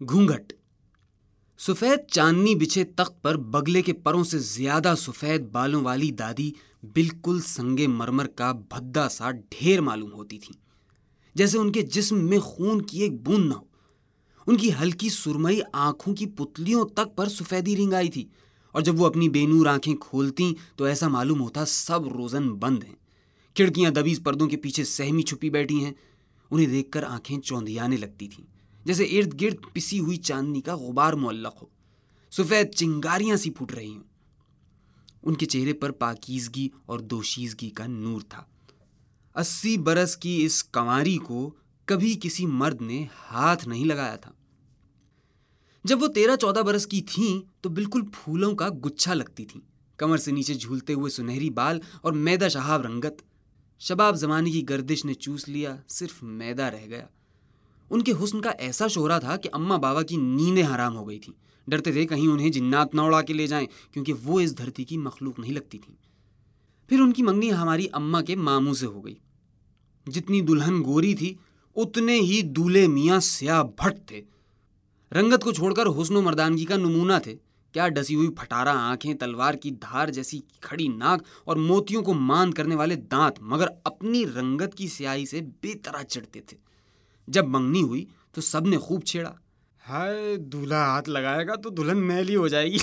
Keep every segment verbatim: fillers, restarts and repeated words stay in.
گھونگھٹ۔ سفید چاندنی بچھے تخت پر بگلے کے پروں سے زیادہ سفید بالوں والی دادی بالکل سنگے مرمر کا بھدا سا ڈھیر معلوم ہوتی تھی، جیسے ان کے جسم میں خون کی ایک بوند نہ ہو۔ ان کی ہلکی سرمئی آنکھوں کی پتلیوں تک پر سفیدی رنگ آئی تھی، اور جب وہ اپنی بے نور آنکھیں کھولتیں تو ایسا معلوم ہوتا سب روزن بند ہیں، کھڑکیاں دبیز پردوں کے پیچھے سہمی چھپی بیٹھی ہیں۔ انہیں دیکھ کر آنکھیں چوندیانے لگتی تھیں، جیسے ارد گرد پسی ہوئی چاندنی کا غبار معلق ہو، سفید چنگاریاں سی پھوٹ رہی ہوں۔ ان کے چہرے پر پاکیزگی اور دوشیزگی کا نور تھا۔ اسی برس کی اس کنواری کو کبھی کسی مرد نے ہاتھ نہیں لگایا تھا۔ جب وہ تیرہ چودہ برس کی تھیں تو بالکل پھولوں کا گچھا لگتی تھیں، کمر سے نیچے جھولتے ہوئے سنہری بال اور میدا شہاب رنگت۔ شباب زمانے کی گردش نے چوس لیا، صرف میدا رہ گیا۔ ان کے حسن کا ایسا شہرا تھا کہ اماں بابا کی نیندیں حرام ہو گئی تھیں، ڈرتے تھے کہیں انہیں جنات نہ اڑا کے لے جائیں، کیونکہ وہ اس دھرتی کی مخلوق نہیں لگتی تھیں۔ پھر ان کی منگنی ہماری اماں کے ماموں سے ہو گئی۔ جتنی دلہن گوری تھی اتنے ہی دولہے میاں سیاہ بھٹ تھے۔ رنگت کو چھوڑ کر حسن و مردانگی کا نمونہ تھے۔ کیا ڈسی ہوئی پھٹارا آنکھیں، تلوار کی دھار جیسی کھڑی ناک اور موتیوں کو مان کرنے والے دانت، مگر اپنی رنگت کی سیاہی سے بے طرح چڑھتے تھے۔ جب منگنی ہوئی تو سب نے خوب چھیڑا، ہائے دولہا ہاتھ لگائے گا تو دلہن میلی ہو جائے گی،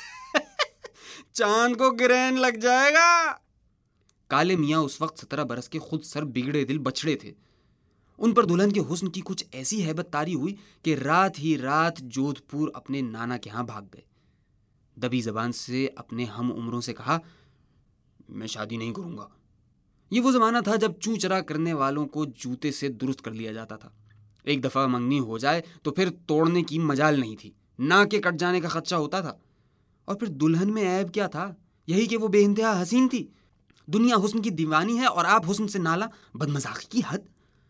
چاند کو گرہن لگ جائے گا۔ کالے میاں اس وقت سترہ برس کے خود سر بگڑے دل بچڑے تھے۔ ان پر دلہن کے حسن کی کچھ ایسی ہیبت طاری ہوئی کہ رات ہی رات جودھ پور اپنے نانا کے ہاں بھاگ گئے۔ دبی زبان سے اپنے ہم عمروں سے کہا، میں شادی نہیں کروں گا۔ یہ وہ زمانہ تھا جب چوں چرا کرنے والوں کو جوتے سے درست کر لیا جاتا تھا۔ ایک دفعہ منگنی ہو جائے تو پھر توڑنے کی مجال نہیں تھی، نہ کہ کٹ جانے کا خدشہ ہوتا تھا۔ اور پھر دلہن میں عیب کیا تھا؟ یہی کہ وہ بے انتہا حسین تھی۔ دنیا حسن کی دیوانی ہے اور آپ حسن سے نالا، بدمزاقی کی حد۔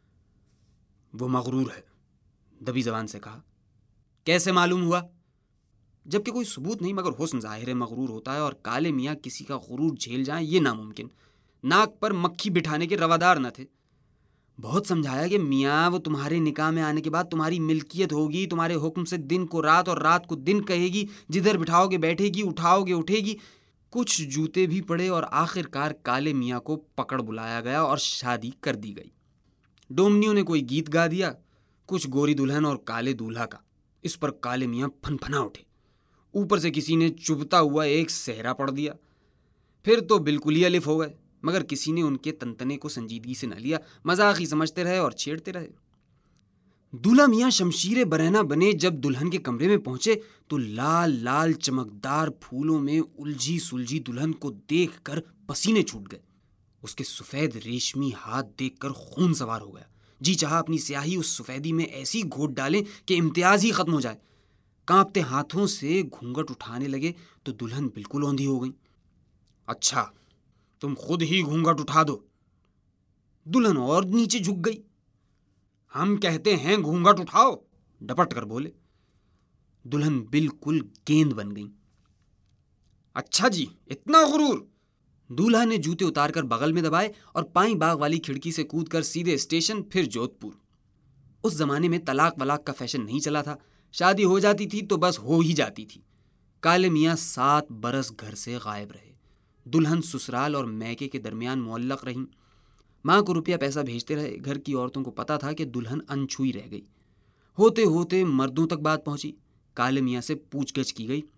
وہ مغرور ہے، دبی زبان سے کہا۔ کیسے معلوم ہوا؟ جبکہ کوئی ثبوت نہیں، مگر حسن ظاہر مغرور ہوتا ہے، اور کالے میاں کسی کا غرور جھیل جائیں یہ ناممکن۔ ناک پر مکھی بٹھانے کے روادار نہ تھے۔ بہت سمجھایا کہ میاں وہ تمہارے نکاح میں آنے کے بعد تمہاری ملکیت ہوگی، تمہارے حکم سے دن کو رات اور رات کو دن کہے گی، جدھر بٹھاؤ گے بیٹھے گی، اٹھاؤ گے اٹھے گی۔ کچھ جوتے بھی پڑے اور آخر کار کالے میاں کو پکڑ بلایا گیا اور شادی کر دی گئی۔ ڈومنیوں نے کوئی گیت گا دیا، کچھ گوری دلہن اور کالے دولہا کا۔ اس پر کالے میاں پھن پھنا اٹھے۔ اوپر سے کسی نے چبھتا ہوا ایک صحرا پڑھ دیا۔ پھر تو بالکل ہی الف ہو گئے، مگر کسی نے ان کے تنتنے کو سنجیدگی سے نہ لیا، مذاق ہی سمجھتے رہے اور چھیڑتے رہے۔ دولہا میاں شمشیر برہنہ بنے جب دلہن کے کمرے میں پہنچے تو لال لال چمکدار پھولوں میں الجھی سلجھی دلہن کو دیکھ کر پسینے چھوٹ گئے۔ اس کے سفید ریشمی ہاتھ دیکھ کر خون سوار ہو گیا۔ جی چاہا اپنی سیاہی اس سفیدی میں ایسی گھوٹ ڈالیں کہ امتیاز ہی ختم ہو جائے۔ کانپتے ہاتھوں سے گھونگھٹ اٹھانے لگے تو دلہن بالکل اوندھی ہو گئی۔ اچھا تم خود ہی گھونگھٹ اٹھا دو۔ دلہن اور نیچے جھک گئی۔ ہم کہتے ہیں گھونگھٹ اٹھاؤ، ڈپٹ کر بولے۔ دلہن بالکل گیند بن گئی۔ اچھا جی اتنا غرور۔ دولہا نے جوتے اتار کر بغل میں دبائے اور پائیں باغ والی کھڑکی سے کود کر سیدھے اسٹیشن، پھر جودھ پور۔ اس زمانے میں طلاق ولاق کا فیشن نہیں چلا تھا، شادی ہو جاتی تھی تو بس ہو ہی جاتی تھی۔ کالے میاں سات برس گھر سے غائب رہے۔ دلہن سسرال اور میکے کے درمیان معلق رہیں۔ ماں کو روپیہ پیسہ بھیجتے رہے۔ گھر کی عورتوں کو پتا تھا کہ دلہن انچھوئی رہ گئی۔ ہوتے ہوتے مردوں تک بات پہنچی۔ کالے میاں سے پوچھ گچھ کی گئی۔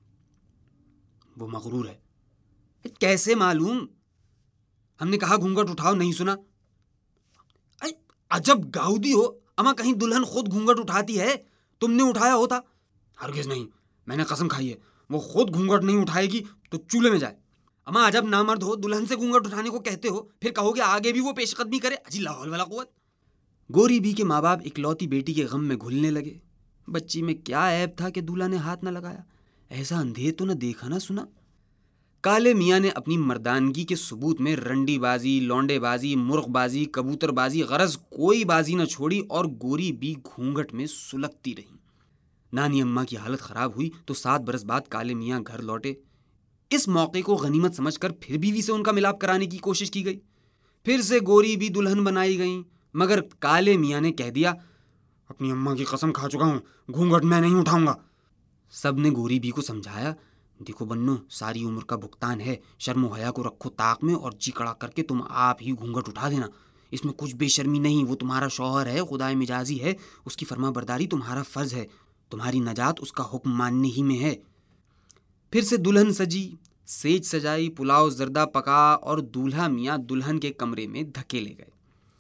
وہ مغرور ہے۔ کیسے معلوم؟ ہم نے کہا گھونگھٹ اٹھاؤ، نہیں سنا؟ عجب گاؤدی ہو، اما کہیں دلہن خود گھونگھٹ اٹھاتی ہے؟ تم نے اٹھایا ہوتا؟ ہرگز نہیں، میں نے قسم کھائی ہے، وہ خود گھونگھٹ نہیں اٹھائے گی تو چولہے میں جائے۔ اما عجب نامرد ہو، دلہن سے گھونگھٹ اٹھانے کو کہتے ہو، پھر کہو گے آگے بھی وہ پیش قدمی کرے۔ اجی لا حول ولا قوت۔ گوری بی کے ماں باپ اکلوتی بیٹی کے غم میں گھلنے لگے۔ بچی میں کیا عیب تھا کہ دولہا نے ہاتھ نہ لگایا؟ ایسا اندھیر تو نہ دیکھا نہ سنا۔ کالے میاں نے اپنی مردانگی کے ثبوت میں رنڈی بازی، لونڈے بازی، مرغ بازی، کبوتر بازی، غرض کوئی بازی نہ چھوڑی، اور گوری بھی گھونگھٹ میں سلگتی رہی۔ نانی اماں کی حالت خراب ہوئی تو سات برس بعد کالے میاں گھر لوٹے۔ اس موقع کو غنیمت سمجھ کر پھر بیوی سے ان کا ملاپ کرانے کی کوشش کی گئی۔ پھر سے گوری بھی دلہن بنائی گئیں، مگر کالے میاں نے کہہ دیا अपनी अम्मा की कसम खा चुका हूँ, घूंघट मैं नहीं उठाऊंगा। सब ने गोरी बी को समझाया, देखो बन्नो, सारी उम्र का भुगतान है, शर्म हया को रखो ताक में और जी कड़ा करके तुम आप ही घूंघट उठा देना। इसमें कुछ बेशर्मी नहीं, वो तुम्हारा शौहर है, खुदाए मिजाजी है, उसकी फर्मा बरदारी तुम्हारा फर्ज है, तुम्हारी नजात उसका हुक्म मानने ही में है। फिर से दुल्हन सजी, सेज सजाई, पुलाव जर्दा पका और दूल्हा मियाँ दुल्हन के कमरे में धकेले गए।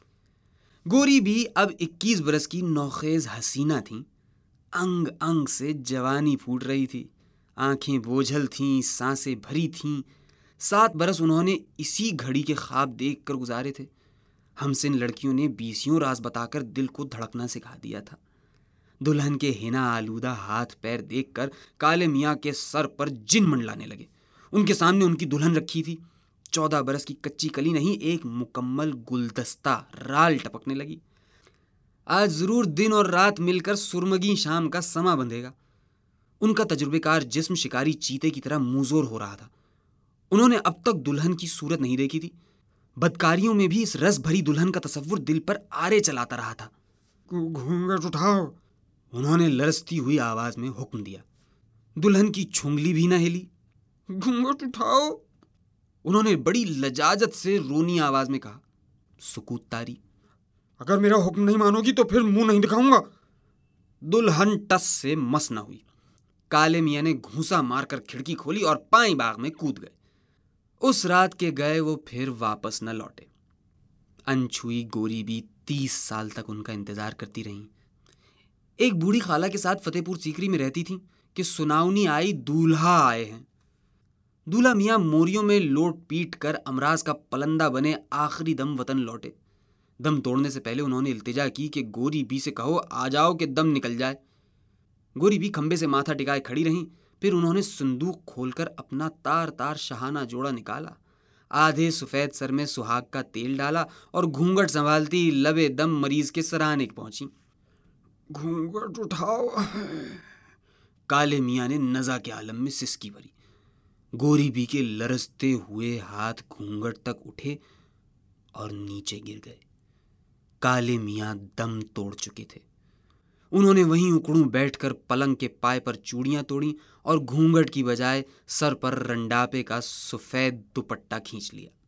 गोरी भी अब इक्कीस बरस की नौखेज हसीना थी, अंग अंग से जवानी फूट रही थी, आंखें बोझल थीं, सांसें भरी थीं। सात बरस उन्होंने इसी घड़ी के ख्वाब देख कर गुजारे थे। हमसिन लड़कियों ने बीसियों राज बताकर दिल को धड़कना सिखा दिया था। दुल्हन के हिना आलूदा हाथ पैर देखकर काले मियाँ के सर पर जिन मंडलाने लगे। उनके सामने उनकी दुल्हन रखी थी, चौदह बरस की कच्ची कली नहीं, एक मुकम्मल गुलदस्ता राल टपकने लगी। आज जरूर दिन और रात मिलकर सुरमगी शाम का समा बंधेगा। उनका तजुर्बेकार जिस्म शिकारी चीते की तरह मुंहजोर हो रहा था। उन्होंने अब तक दुल्हन की सूरत नहीं देखी थी। बदकारियों में भी इस रस भरी दुल्हन का तसव्वुर दिल पर आरे चलाता रहा था। घूंघट उठाओ, उन्होंने लरसती हुई आवाज में हुक्म दिया। दुल्हन की छुंगली भी न हिली। घूंघट उठाओ, उन्होंने बड़ी लजाजत से रोनी आवाज में कहा। सुकूत तारी। अगर मेरा हुक्म नहीं मानोगी तो फिर मुंह नहीं दिखाऊंगा। दुल्हन टस से मस न हुई। काले मियाँ ने घूंसा मारकर खिड़की खोली और पाई बाग में कूद गए। उस रात के गए वो फिर वापस न लौटे। अनछुई गोरी भी तीस साल तक उनका इंतजार करती रहीं। एक बूढ़ी खाला के साथ फतेहपुर सीकरी में रहती थी कि सुनावनी आई, दूल्हा आए हैं। दूल्हा मियाँ मोरियों में लोट पीट कर अमराज का पलंदा बने आखिरी दम वतन लौटे। दम तोड़ने से पहले उन्होंने इल्तिजा की कि गोरी बी से कहो आ जाओ कि दम निकल जाए। गोरी बी खंबे से माथा टिकाए खड़ी रहीं। फिर उन्होंने संदूक खोलकर अपना तार तार शहाना जोड़ा निकाला, आधे सफेद सर में सुहाग का तेल डाला और घूंघट संभालती लबे दम मरीज के सराहने पहुंची। घूंघट उठाओ, काले मियाँ ने नजा के आलम में सिसकी भरी। गोरी बी के लरसते हुए हाथ घूंघट तक उठे और नीचे गिर गए। काले मियाँ दम तोड़ चुके थे। उन्होंने वहीं उकड़ू बैठकर पलंग के पाए पर चूड़ियां तोड़ी और घूंघट की बजाय सर पर रंडापे का सफेद दुपट्टा खींच लिया।